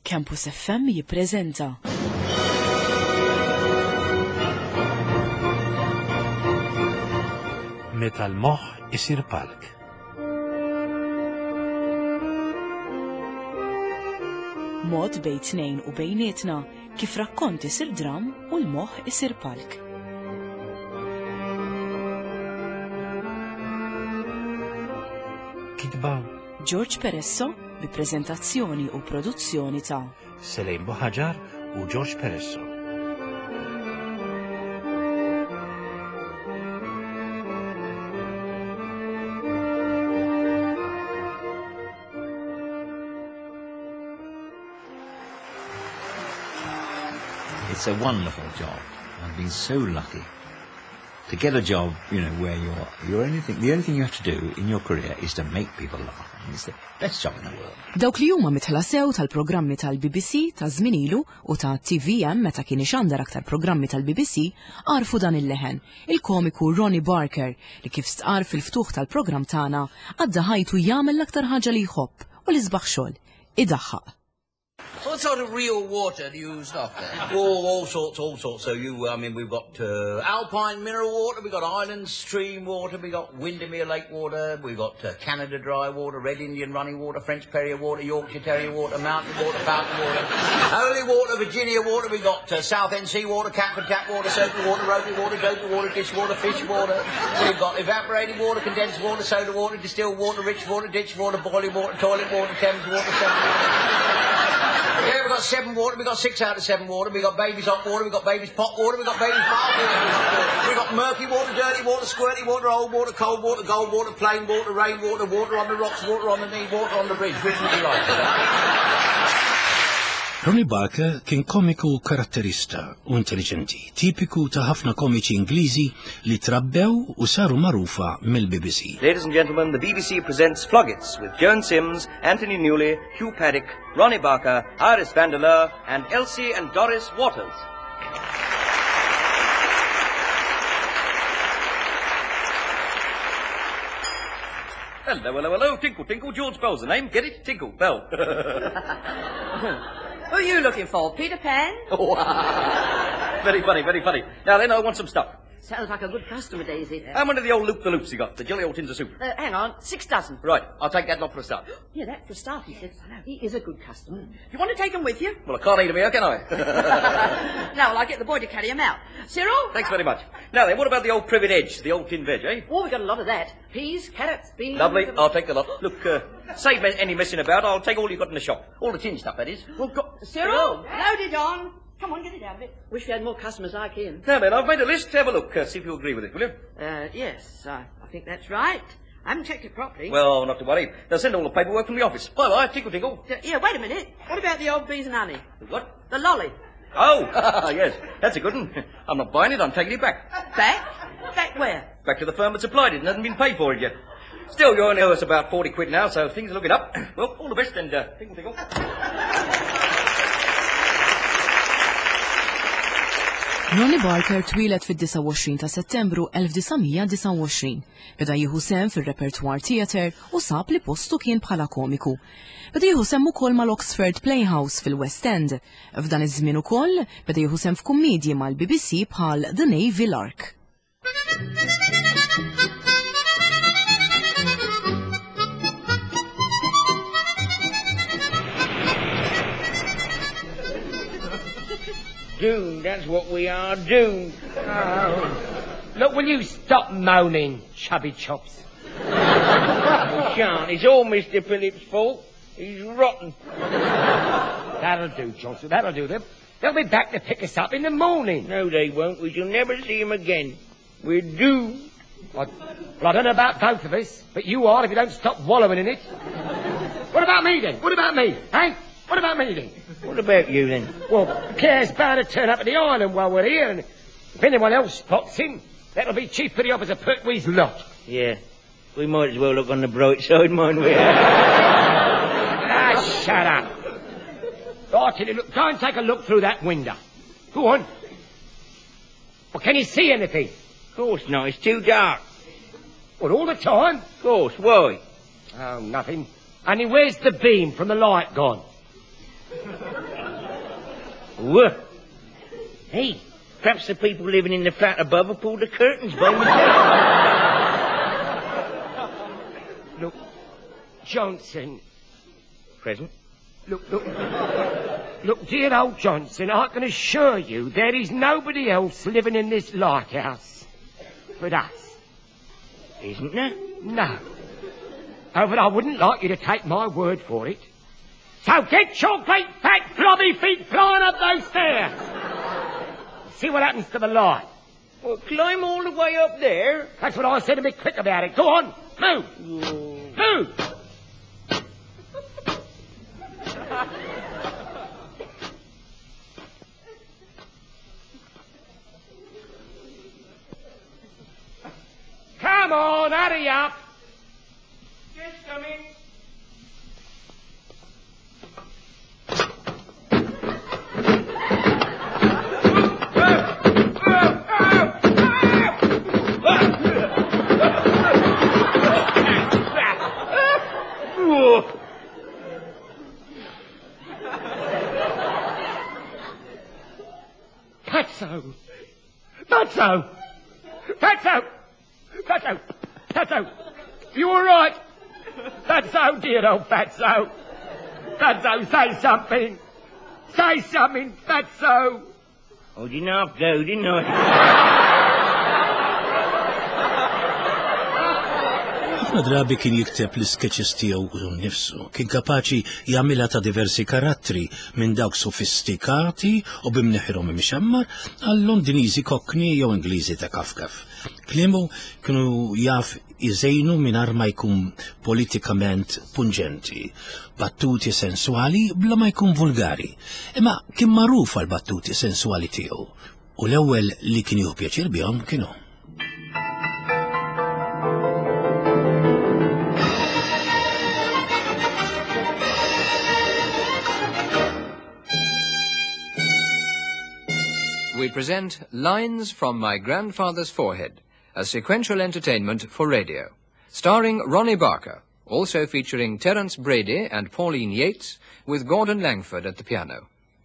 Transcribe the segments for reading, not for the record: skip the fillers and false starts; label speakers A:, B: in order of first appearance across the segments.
A: Campus FM jippreżenta.
B: Meta l-moħħ isir palk.
A: Mod bejn tnejn u bejnietna kif rakkont isir dram u l-moħħ isir palk.
B: Kitba
A: George Peresso bi preżentazzjoni u produzzjoni ta'
B: Selejn Boħaġar u George Peresso.
C: It's a wonderful job. I've been so lucky to get a job, where you're anything. The only thing you have to do in your career is to make people laugh. It's the best job in the world.
A: Dawk li huma mitħla sew tal-programmi tal-BBC ta' żminilu u ta' TVM meta kien ixandar aktar programmi tal-BBC għarfu dan il-leħen, il-komiku Ronnie Barker li kif stqar fil-ftuħ tal-programm tagħna għadda ħajtu jagħmel l-aktar ħaġa li jħobb u li sbaħ xogħol idaħħaq.
D: What sort of real water do you stock there? All sorts. So we've got Alpine mineral water, we've got Island stream water, we've got Windermere lake water, we've got Canada dry water, Red Indian running water, French Perrier water, Yorkshire Terrier water, Mountain water, Fountain water, Holy water, Virginia water, we've got South End sea water, Catford tap water, soapy water, rotary water, dopey water, dish water, fish water. We've got evaporated water, condensed water, soda water, distilled water, rich water, ditch water, boiling water, toilet water, Thames water, Yeah, we've got 7 water, we've got 6 out of 7 water, we've got baby's hot water, we've got baby's pot water, we've got baby's bath water, we've got murky water, dirty water, squirty water, old water, cold water, gold water, plain water, rain water, water on the rocks, water on the knee, water on the bridge. Which would you like?
B: Ronnie Barker kien komiku karatterista u intelligenti, tipiku ta' ħafna komiċi Ingliżi li trabbew u saru magħrufa mill-BBC.
E: Ladies and gentlemen, the BBC presents Floggits with Joan Sims, Anthony Newley, Hugh Paddock, Ronnie Barker, Iris Vandeleur, and Elsie and Doris Waters. Hello. Tinkle, Tinkle. George Bell's the name. Get it? Tinkle, Bell.
F: Who are you looking for? Peter Pan?
E: Oh, very funny. Now then, I want some stuff.
F: Sounds like a good customer, Daisy.
E: How many of the old loop-the-loops you got? The jelly old tins of soup?
F: Hang on, 6 dozen.
E: Right, I'll take that lot for a start.
F: Yeah, that for a start, he said. He is a good customer. You want to take him with you?
E: Well, I can't eat them here, can I?
F: No, well, I'll get the boy to carry him out. Cyril?
E: Thanks very much. Now then, what about the old privet edge, the old tin veg, eh?
F: Oh, we got a lot of that. Peas, carrots, beans...
E: Lovely, I'll take the lot. Look, save any messing about, I'll take all you've got in the shop. All the tin stuff, that is.
F: Well, Cyril! Load it on. Come on, get it out of it. Wish we had more customers like him.
E: Now then, I've made a list. Have a look. See if you agree with it, will you?
F: Yes, I think that's right. I haven't checked it properly.
E: Well, not to worry. They'll send all the paperwork from the office. Bye-bye, tinkle.
F: Yeah, wait a minute. What about the old bees and honey?
E: What?
F: The lolly.
E: Oh, yes. That's a good one. I'm not buying it. I'm taking it back.
F: Back? Back where?
E: Back to the firm that supplied it and hasn't been paid for it yet. Still, you only owe us about 40 quid now, so things are looking up. Well, all the best and tinkle.
A: Ronnie Barker twilet fid-29 ta' Settembru 1929. Beda jieħu sem fil-repertoire theater u sab li postu kien bħala komiku. Beda jieħu sem ukoll mal-Oxford Playhouse fil-West End. F'dan iż-żmien ukoll beda jieħu sem f'kummedji mal-BBC bħal The Navy Lark.
G: Doomed, that's what we are, doomed. Oh. Look, will you stop moaning, chubby chops? You shan't. It's all Mr. Phillips' fault. He's rotten. That'll do, Johnson, that'll do them. They'll be back to pick us up in the morning. No, they won't. We shall never see them again. We're doomed. Well, I don't know about both of us, but you are if you don't stop wallowing in it. What about me, then? What about me, eh? What about me, then?
D: What about you, then?
G: Well, Claire's bound to turn up at the island while we're here, and if anyone else spots him, that'll be chief for the officer Pertwee's lot.
D: Yeah. We might as well look on the bright side, mind we?
G: Shut up. I'll tell you, look, go and take a look through that window. Go on. Well, can you see anything?
D: Of course not. It's too dark.
G: What, all the time?
D: Of course. Why?
G: Oh, nothing. Only where's the beam from the light gone? Whoa. Hey, perhaps the people living in the flat above have pulled the curtains by mistake. Look, Johnson. Present. Look, dear old Johnson, I can assure you there is nobody else living in this lighthouse but us. Isn't there? No. Oh, but I wouldn't like you to take my word for it. So get your great fat flobby feet flying up those stairs. See what happens to the light.
F: Well, climb all the way up there.
G: That's what I said, a bit quick about it. Go on, move. Move. Come on, hurry up. Just coming. Fatso, you all right? Fatso, dear old Fatso. Fatso, say something. Say something, Fatso.
F: Oh, didn't I go, didn't I?
B: ħafna drabi kien jikteb l-sketches tiegħu nnifsu, kien kapaċi jagħmilha ta' diversi karattri minn dawk sofistikati u bimneħirhom imxammar għal Londiniżi kokni jew Ingliżi ta' kafkaf. Kliemu kienu jaf iżejnu mingħajr ma jkun politikament punġenti, battuti sensuali bla ma jkun vulgari. Imma kien magħruf għal battuti sensuali tiegħu u l-ewwel li kien jieħu pjaċir bihom kienu.
H: We present Lines from My Grandfather's Forehead, a sequential entertainment for radio, starring Ronnie Barker, also featuring Terence Brady and Pauline Yates, with Gordon Langford at the piano.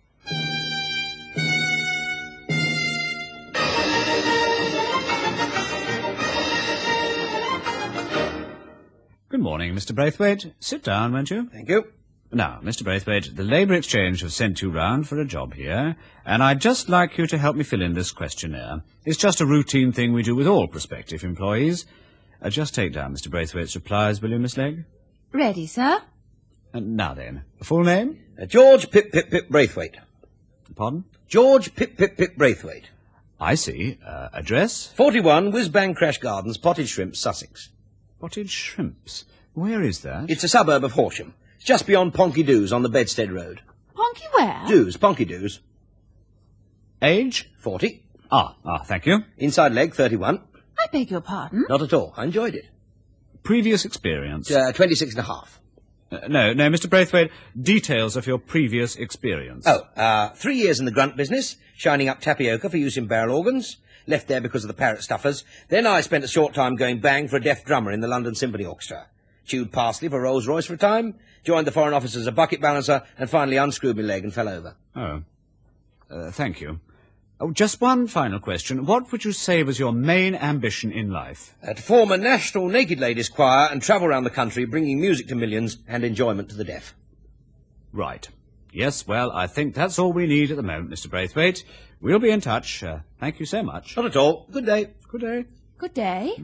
I: Good morning, Mr. Braithwaite. Sit down, won't you?
E: Thank you.
I: Now, Mr. Braithwaite, the Labour Exchange have sent you round for a job here, and I'd just like you to help me fill in this questionnaire. It's just a routine thing we do with all prospective employees. Just take down Mr. Braithwaite's replies, will you, Miss Legg?
J: Ready, sir.
I: Now then, full name?
E: George Pip Braithwaite.
I: Pardon?
E: George Pip Braithwaite.
I: I see. Address?
E: 41 Whizbang Crash Gardens, Potted Shrimps, Sussex.
I: Potted Shrimps? Where is that?
E: It's a suburb of Horsham. It's just beyond Ponky Doos on the Bedstead Road.
J: Ponky where?
E: Doos, Ponky Doos.
I: Age?
E: 40.
I: Thank you.
E: Inside leg, 31.
J: I beg your pardon?
E: Not at all. I enjoyed it.
I: Previous experience?
E: 26 and a half.
I: No, Mr. Braithwaite, details of your previous experience.
E: 3 years in the grunt business, shining up tapioca for use in barrel organs. Left there because of the parrot stuffers. Then I spent a short time going bang for a deaf drummer in the London Symphony Orchestra. Chewed parsley for Rolls-Royce for a time, joined the Foreign Office as a bucket balancer, and finally unscrewed my leg and fell over.
I: Thank you. Just one final question. What would you say was your main ambition in life?
E: To form a national naked ladies choir and travel around the country bringing music to millions and enjoyment to the deaf.
I: Right. Yes, well, I think that's all we need at the moment, Mr. Braithwaite. We'll be in touch. Thank you so much.
E: Not at all. Good day.
I: Good day.
J: Good day.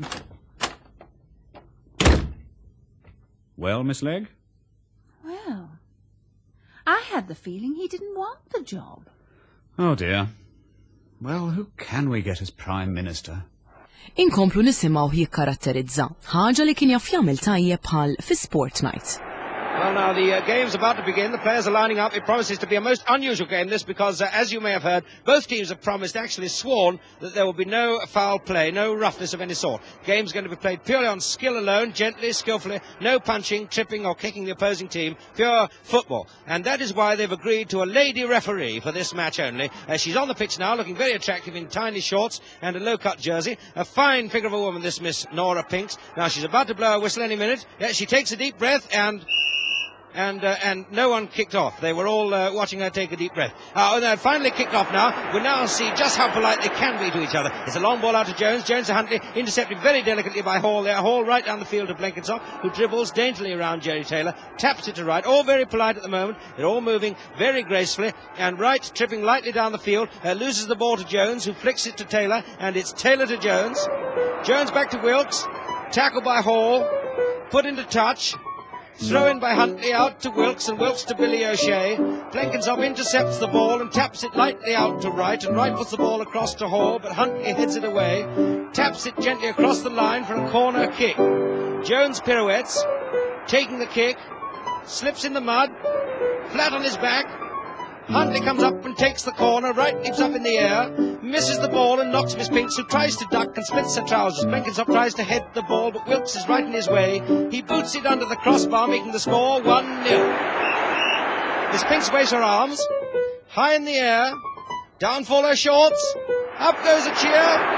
I: Well, Miss Legg?
J: Well, I had the feeling he didn't want the job.
I: Oh, dear. Well, who can we get as Prime Minister?
A: Inkomplu nisimgħu jikkaratterizza, ħaġa li kien jaf jagħmel tajjeb bħal fi Sport Night.
K: Well, now, the game's about to begin. The players are lining up. It promises to be a most unusual game, this, because, as you may have heard, both teams have promised, actually sworn, that there will be no foul play, no roughness of any sort. The game's going to be played purely on skill alone, gently, skillfully, no punching, tripping or kicking the opposing team, pure football. And that is why they've agreed to a lady referee for this match only. She's on the pitch now, looking very attractive in tiny shorts and a low-cut jersey. A fine figure of a woman, this Miss Nora Pinks. Now, she's about to blow a whistle any minute. Yeah, she takes a deep breath and... and no one kicked off. They were all watching her take a deep breath. They're finally kicked off now. We now see just how polite they can be to each other. It's a long ball out to Jones. Jones to Huntley, intercepted very delicately by Hall there. Hall right down the field to Blenkinsop, who dribbles daintily around Jerry Taylor, taps it to Wright. All very polite at the moment. They're all moving very gracefully. And Wright, tripping lightly down the field, loses the ball to Jones, who flicks it to Taylor. And it's Taylor to Jones. Jones back to Wilkes. Tackle by Hall. Put into touch. Throw in by Huntley out to Wilkes, and Wilkes to Billy O'Shea. Blenkinsop intercepts the ball and taps it lightly out to Wright, and Wright puts the ball across to Hall, but Huntley heads it away, taps it gently across the line for a corner kick. Jones pirouettes, taking the kick, slips in the mud, flat on his back. Huntley comes up and takes the corner. Wright leaps up in the air, misses the ball and knocks Miss Pinks, who tries to duck and splits her trousers. Blenkinsop tries to head the ball, but Wilkes is right in his way. He boots it under the crossbar, making the score 1-0. Miss Pinks waves her arms, high in the air, down fall her shorts, up goes a cheer.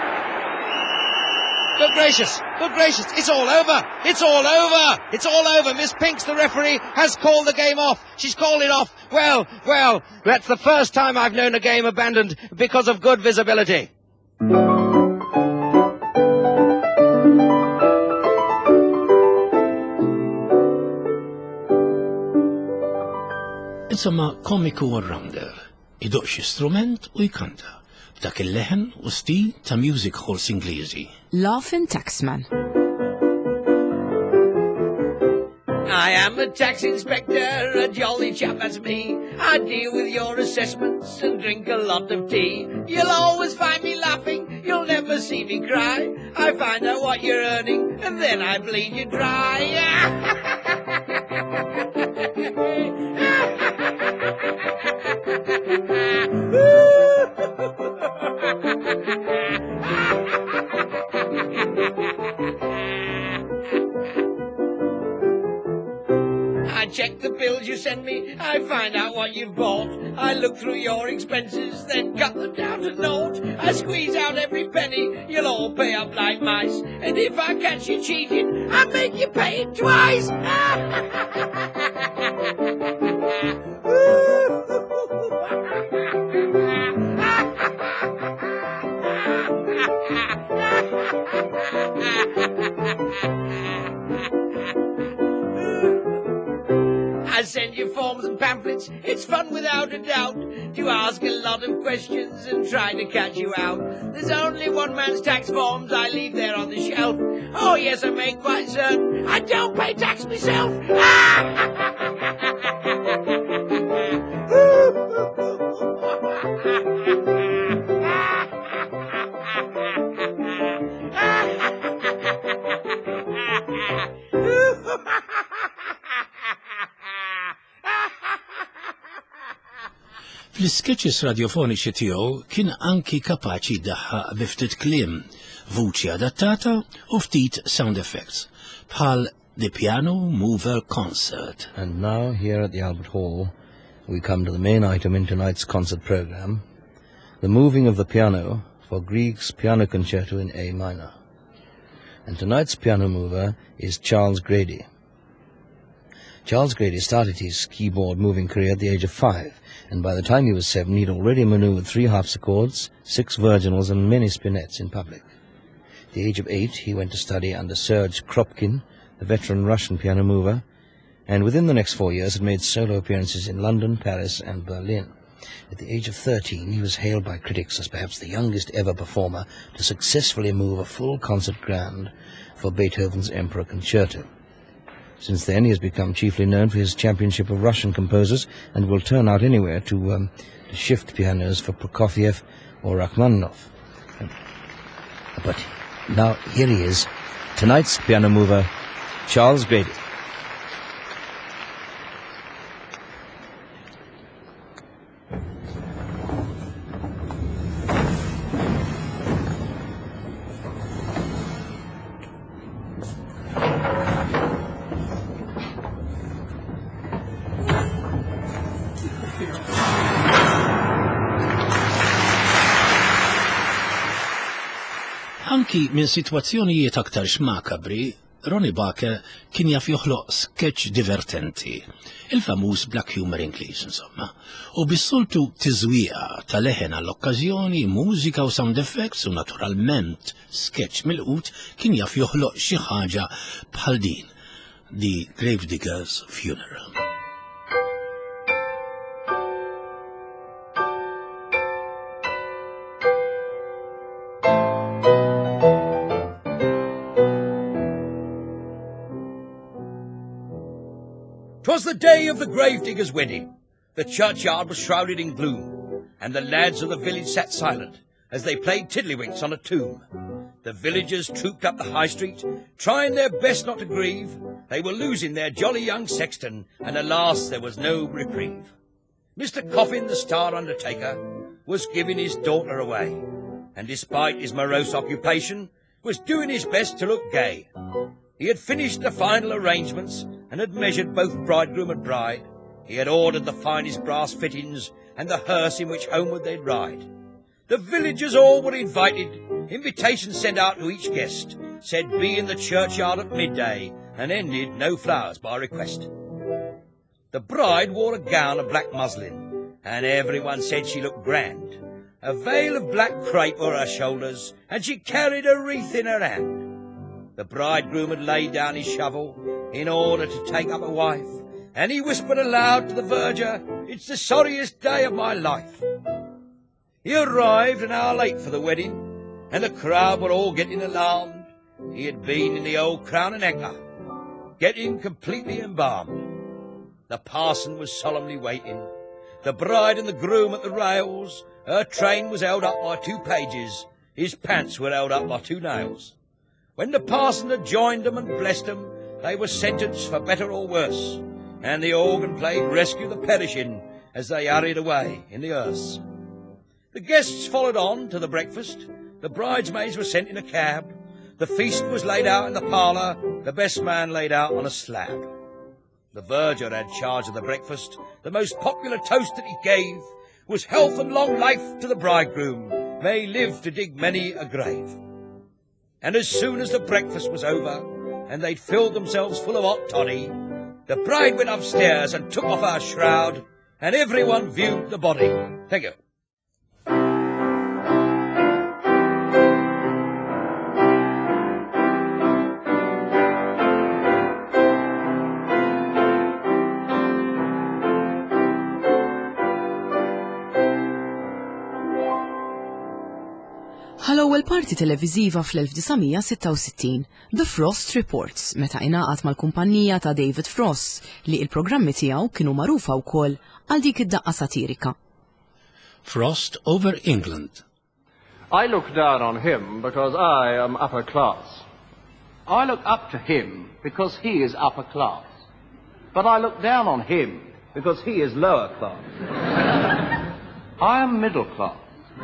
K: Good gracious, it's all over, it's all over, it's all over. Miss Pinks, the referee, has called the game off. She's called it off. Well, that's the first time I've known a game abandoned because of good visibility.
B: Insomma, komiku all-rounder. Iduq xi strument u jkanta. B'dak il-leħen u stil ta' music halls Ingliżi.
A: Laughing Taxman.
G: I am a tax inspector, a jolly chap that's me. I deal with your assessments and drink a lot of tea. You'll always find me laughing, you'll never see me cry. I find out what you're earning and then I bleed you dry. I check the bills you send me, I find out what you've bought. I look through your expenses, then cut them down to naught. I squeeze out every penny, you'll all pay up like mice. And if I catch you cheating, I make you pay it twice. I send you forms and pamphlets, it's fun without a doubt, to ask a lot of questions and try to catch you out. There's only one man's tax forms I leave there on the shelf. Oh yes, I make quite certain I don't pay tax myself.
B: Fl-sketches radiofoniċi tiegħu kien anki kapaċi jdaħħaq bi ftit kliem, vuċi adattata u ftit sound effects, bħal The Piano Mover Concert.
L: And now, here at the Albert Hall, we come to the main item in tonight's concert program, the moving of the piano for Grieg's Piano Concerto in A minor. And tonight's piano mover is Charles Grady. Charles Grady started his keyboard moving career at the age of 5, and by the time he was 7, he'd already maneuvered 3 harpsichords, 6 virginals, and many spinets in public. At the age of 8, he went to study under Serge Kropkin, the veteran Russian piano mover, and within the next 4 years had made solo appearances in London, Paris, and Berlin. At the age of 13, he was hailed by critics as perhaps the youngest ever performer to successfully move a full concert grand for Beethoven's Emperor Concerto. Since then, he has become chiefly known for his championship of Russian composers and will turn out anywhere to shift pianos for Prokofiev or Rachmaninoff. But now, here he is, tonight's piano mover, Charles Grady.
B: Anki minn sitwazzjonijiet aktar xmakabri, Ronnie Barker kien jaf joħloq sketch divertenti, il-famuż black humor Ingliż insomma, u bis-soltu tiżwieqa ta' leħen għall-okkażjoni, mużika u sound effects u naturalment sketch mill-qut kien jaf joħloq xi ħaġa bħal din, The Gravedigger's Funeral.
E: "'Twas the day of the gravedigger's wedding. The churchyard was shrouded in gloom, and the lads of the village sat silent as they played tiddlywinks on a tomb. The villagers trooped up the high street, trying their best not to grieve. They were losing their jolly young sexton, and alas, there was no reprieve. Mr. Coffin, the star undertaker, was giving his daughter away, and despite his morose occupation, was doing his best to look gay. He had finished the final arrangements and had measured both bridegroom and bride. He had ordered the finest brass fittings and the hearse in which homeward they'd ride. The villagers all were invited, invitations sent out to each guest, said be in the churchyard at midday, and ended no flowers by request. The bride wore a gown of black muslin, and everyone said she looked grand. A veil of black crape o'er her shoulders, and she carried a wreath in her hand. The bridegroom had laid down his shovel in order to take up a wife, and he whispered aloud to the verger, "It's the sorriest day of my life." He arrived an hour late for the wedding, and the crowd were all getting alarmed. He had been in the old Crown and Anchor, getting completely embalmed. The parson was solemnly waiting, the bride and the groom at the rails. Her train was held up by 2 pages, his pants were held up by 2 nails. When the parson had joined them and blessed them, they were sentenced for better or worse, and the organ played Rescue the Perishing as they hurried away in the hearse. The guests followed on to the breakfast, the bridesmaids were sent in a cab, the feast was laid out in the parlour, the best man laid out on a slab. The verger had charge of the breakfast. The most popular toast that he gave was health and long life to the bridegroom, may he live to dig many a grave. And as soon as the breakfast was over, and they'd filled themselves full of hot toddy, the bride went upstairs and took off her shroud, and everyone viewed the body. Thank you.
A: L-ewwel parti televiżiva fl-1966, The Frost Reports, meta ingħaqad mal-kumpanija ta' David Frost li l-programmi tiegħu kienu magħrufa wkoll għal dik id-daqqa satirika.
B: Frost over England.
M: I look down on him because I am upper class. I look up to him because he is upper class. But I look down on him because he is lower class. I am middle class.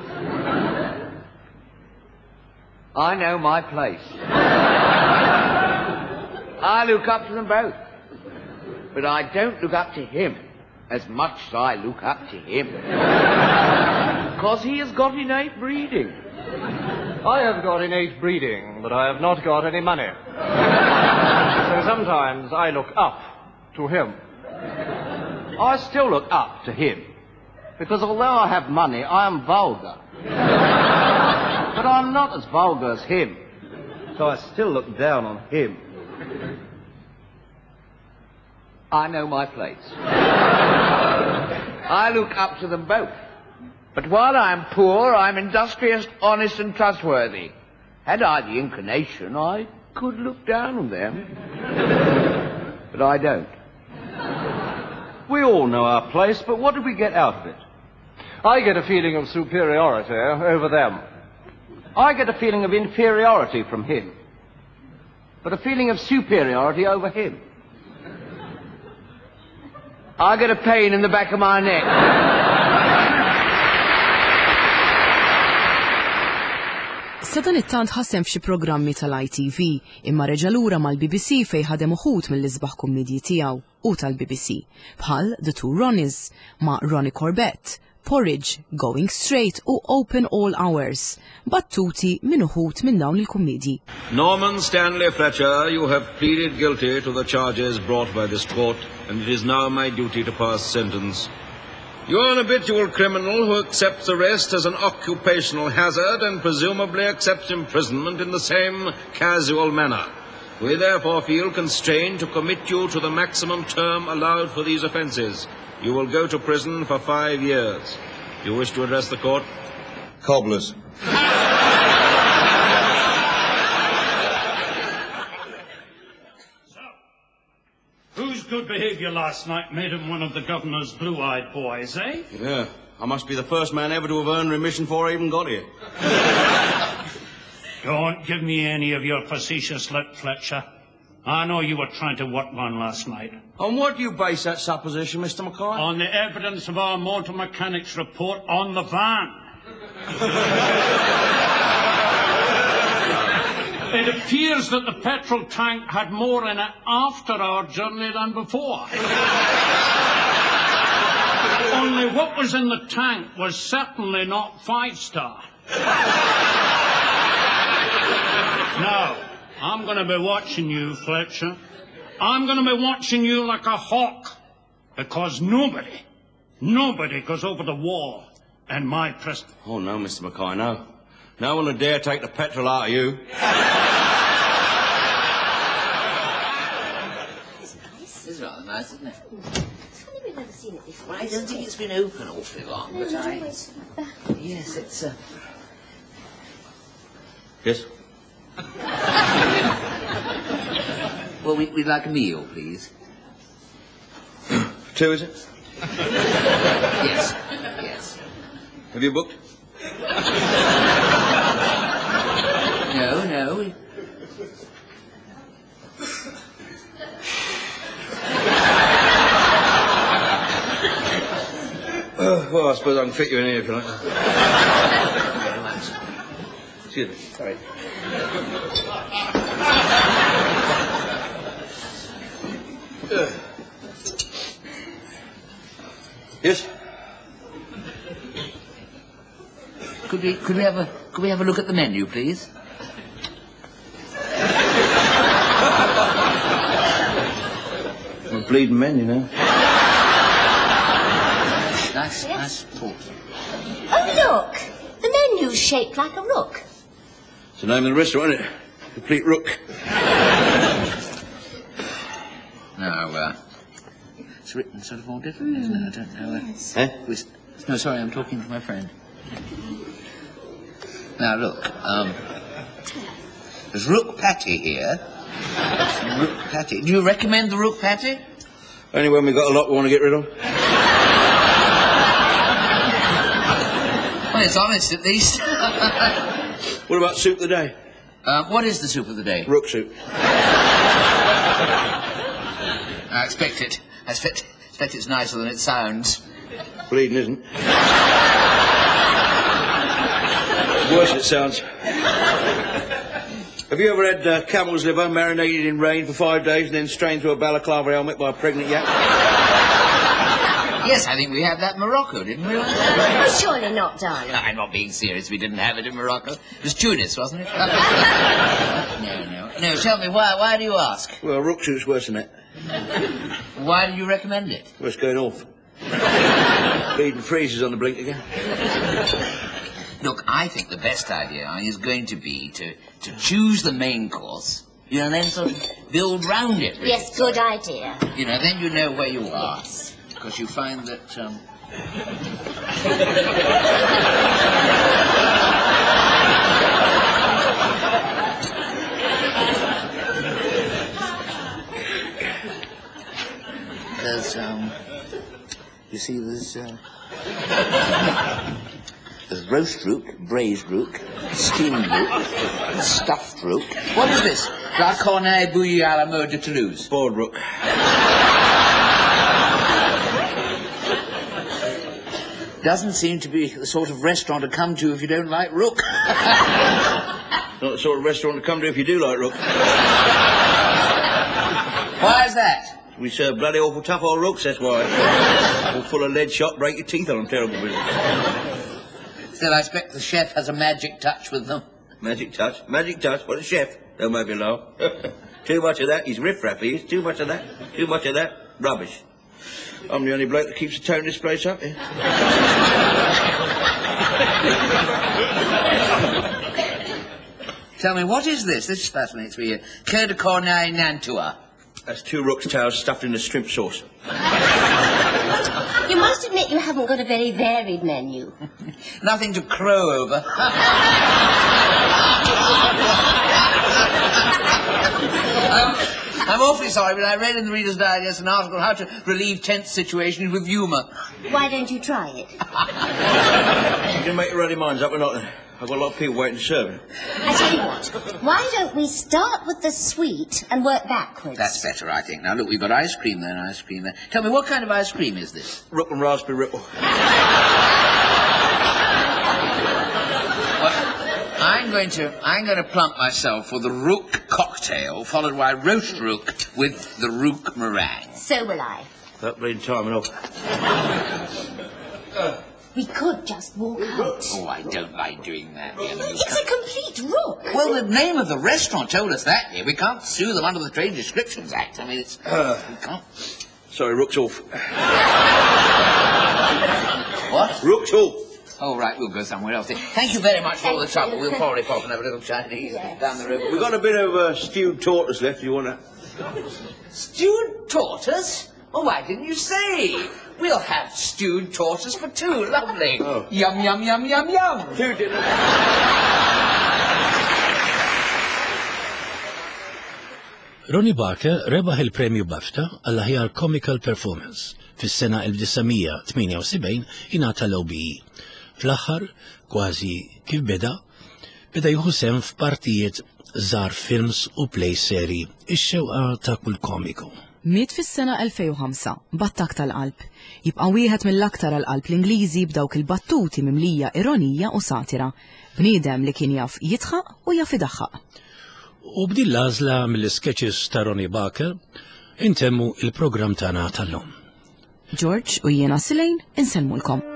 M: I know my place. I look up to them both. But I don't look up to him as much as I look up to him. Because he has got innate breeding.
N: I have got innate breeding, but I have not got any money. So sometimes I look up to him.
M: I still look up to him. Because although I have money, I am vulgar. But I'm not as vulgar as him, so I still look down on him. I know my place. I look up to them both. But while I'm poor, I'm industrious, honest and trustworthy. Had I the inclination, I could look down on them. But I don't.
N: We all know our place, but what do we get out of it? I get a feeling of superiority over them.
M: I get a feeling of inferiority from him, but a feeling of superiority over him. I get a pain in the back of my neck.
A: Sadan it-tant ħassem f'xi programmi tal-ITV imma reġa' lura mal-BBC fejn ħadem uħud mill-isbaħ kummedji tiegħu u tal-BBC bħal The Two Ronnies ma' Ronnie Corbett, porridge, going straight u open all hours. Battuti minn uħud minn dawn il-kummedji.
K: Norman Stanley Fletcher, you have pleaded guilty to the charges brought by this court, and it is now my duty to pass sentence. You are an habitual criminal who accepts arrest as an occupational hazard and presumably accepts imprisonment in the same casual manner. We therefore feel constrained to commit you to the maximum term allowed for these offences. You will go to prison for 5 years. You wish to address the court?
O: Cobblers.
B: Whose good behaviour last night made him one of the governor's blue-eyed boys, eh?
O: Yeah, I must be the first man ever to have earned remission before I even got here.
B: Don't give me any of your facetious lip, Fletcher. I know you were trying to work one last night.
O: On what do you base that supposition, Mr. Mackay?
B: On the evidence of our motor mechanic's report on the van. It appears that the petrol tank had more in it after our journey than before. Only what was in the tank was certainly not 5-star. Now, I'm going to be watching you, Fletcher. I'm going to be watching you like a hawk. Because nobody goes over the wall in my prison.
O: Oh, no, Mr. Mackay, no. No one would dare take the petrol out of you.
D: This is rather nice, isn't it?
F: It's funny we've never seen it before.
D: Well, I don't think it's been open awfully long, but yes, it's,
O: Yes?
D: Well, we'd like a meal, please.
O: 2, is it?
D: Yes, yes.
O: Have you booked?
D: No.
O: Well, I suppose I can fit you in here if you like.
D: Very much.
O: Excuse me.
D: Sorry.
O: Yes?
D: Could we have a look at the menu, please?
O: I'm bleeding men, you know.
D: Nice thought.
F: Oh, look! The menu's shaped like a rook.
O: It's the name of the restaurant, isn't it? Complete Rook.
D: No, it's written sort of all different, isn't it? I don't know.
F: Yes.
D: No, sorry, I'm talking to my friend. Now, look, there's rook patty here. Rook patty. Do you recommend the rook patty?
O: Only when we've got a lot we want to get rid of.
D: Well, it's honest, at least.
O: What about soup of the day?
D: What is the soup of the day?
O: Rook soup.
D: I expect it. I expect it's nicer than it sounds.
O: Bleeding isn't. Worse than it sounds. Have you ever had camel's liver marinated in rain for 5 days and then strained through a balaclava helmet by a pregnant yak?
D: Yes, I think we had that in Morocco, didn't we?
F: Oh, surely not, darling.
D: I'm not being serious. We didn't have it in Morocco. It was Tunis, wasn't it? No. Tell me, why do you ask?
O: Well, rook soup's worse than that.
D: Why do you recommend it?
O: Well, it's going off. Bleeding freezes on the blink again.
D: Look, I think the best idea is going to be to choose the main course, and then sort of build round it. Really.
F: Yes, good idea.
D: Then you know where you are.
F: Yes.
D: Because you find that, there's, you see, there's roast rook, braised rook, steamed rook, stuffed rook. What is this? La cornet bouillie à la mode de Toulouse.
O: Boiled rook.
D: Doesn't seem to be the sort of restaurant to come to if you don't like rook.
O: Not the sort of restaurant to come to if you do like rook.
D: Why is that?
O: We serve bloody awful tough old rooks, that's why. All full of lead shot, break your teeth on them, terrible business.
D: Still, I expect the chef has a magic touch with them.
O: Magic touch? Magic touch? What a chef. Don't make me laugh. Too much of that, he's riff-raff, he is. Too much of that. Too much of that, rubbish. I'm the only bloke that keeps the tone of this place up here.
D: Tell me, what is this? This fascinates me. Cœur de corneille Nantua.
O: That's 2 rook's tails stuffed in a shrimp sauce.
P: You must admit you haven't got a very varied menu.
D: Nothing to crow over. I'm awfully sorry, but I read in the Reader's Digest an article on how to relieve tense situations with humour.
P: Why don't you try it?
O: You can make your ready minds up or not, then. I've got a lot of people waiting to serve it.
P: I tell you what, why don't we start with the sweet and work backwards?
D: That's better, I think. Now, look, we've got ice cream there and ice cream there. Tell me, what kind of ice cream is this?
O: Rook and raspberry ripple.
D: I'm going to plump myself for the rook cocktail, followed by roast rook with the rook meringue.
P: So will I.
O: That bleeding time and all.
P: We could just walk out.
D: Oh, I don't mind doing that.
P: It's a complete rook.
D: Well, the name of the restaurant told us that, dear. We can't sue them under the Trade Descriptions Act. I mean, it's... we can't...
O: Sorry, rook's off.
D: What?
O: Rook's off.
D: Oh, right, we'll go somewhere else. Thank you very much for all the trouble. We'll probably pop and have a little Chinese down the road.
O: We've got a bit of stewed tortoise left, if you want to...
D: Stewed tortoise? Oh, why didn't you say? We'll have stewed tortoise for 2. Lovely.
O: Oh.
D: Yum, yum, yum, yum, yum.
O: 2 dinners.
B: Ronnie Barker rebaħ il-premju BAFTA għall-aħjar Comical Performance fis-sena 1978 ingħata l-OBE. Fl-aħħar, kważi kif beda jieħu sehem f'partijiet żgħar films u play seri ix-xewqa ta' kull komiku.
A: Miet fis-sena 2005 Battak tal-qalb. Jibqa' wieħed mill-aktar għall-qalb l-Ingliżi b'dawk il-battuti mimlija ironija u satira. Bniedem li kien jaf jitħaq u jaf idaħħaq.
B: U b'din l-għażla mill-sketches ta' Ronnie Barker intemmu il-programm tagħna tal-lum.
A: George u jiena Silejn insellmulkom.